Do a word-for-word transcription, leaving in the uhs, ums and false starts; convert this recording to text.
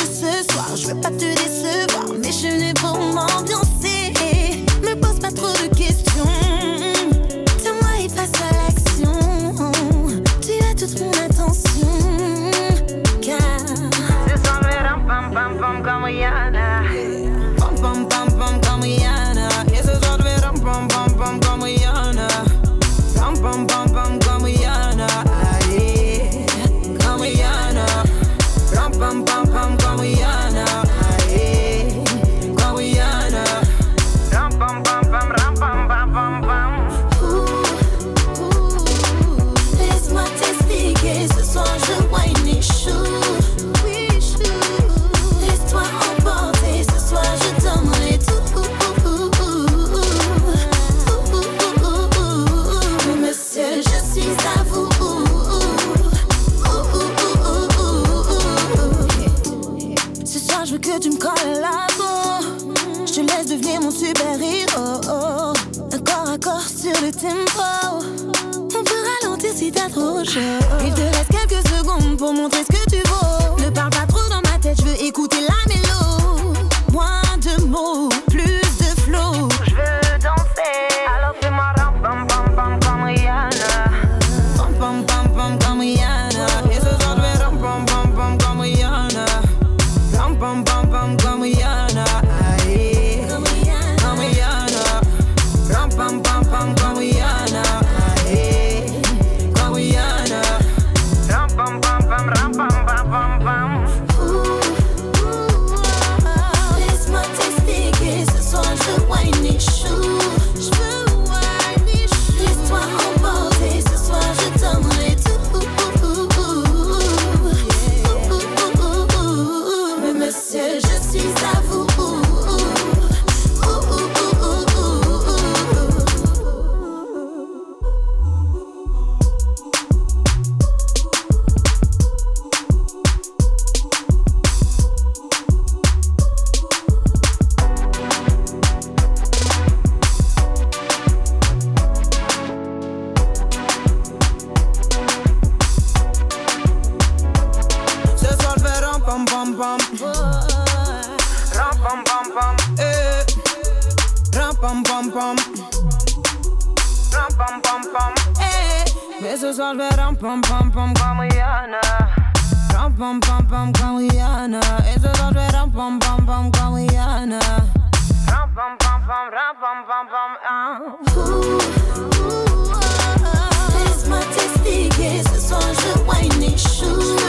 ce soir. Je veux pas te décevoir, mais je suis venue pour m'ambiancer. Me pose pas trop de questions. Tiens-moi et passe à l'action. Tu as toute mon attention. Car ce soir je vais ram pam pam pam comme Rihanna. Pam pam pam pam comme Rihanna. Et ce soir je vais ram pam pam pam comme Rihanna. Pam pam pam pam comme Rihanna. Aïe, comme Rihanna. Ram pam pam pam comme Rihanna. Aïe, comme Rihanna. Ram pam pam pam ram pam pam pam pam. laisse-moi t'expliquer. Ce soir je whine et chou. Oui, chou. Laisse-toi emporter. Ce soir je donnerai tout. Mais monsieur, je suis à vous. Ce soir je veux que tu me colles à la peau. Je te laisse devenir mon super-héros. Un corps à corps sur le tempo. On peut ralentir si t'as trop chaud. Il te reste quelques secondes pour montrer ce que tu vaux. Ne parle pas trop dans ma tête, je veux écouter la mélo. Moins de mots, plus de flow. Je veux danser. Alors fais-moi ram pam pam pam comme Rihanna. Pam pam pam pam comme Rihanna. Et ce soir je vais ram pam pam pam comme Rihanna. Ram pam pam pam comme Rihanna. Aïe, comme Rihanna. Ram pam pam pam comme Rihanna. Aïe, comme Rihanna. Ram pam pam pam ram pam pam pam pam. Laisse-moi t'expliquer. Ce soir je whine et chou. Je veux whine et chou. Laisse-toi emporter. Ce soir je donnerai tout. Mais monsieur, je suis à vous. Ce soir je vais ram pam pam pam. Ram pam pam pam. Eh. Ram pam pam pam. Ram pam pam pam. Eh. Mais ce soir je vais ram pam pam pam comme Rihanna. Ram pam pam pam comme Rihanna. Et ce soir je vais ram pam pam pam comme Rihanna. Ram pam pam pam ram pam pam pam. Ah. Laisse-moi t'expliquer. Ce soir je whine et chou.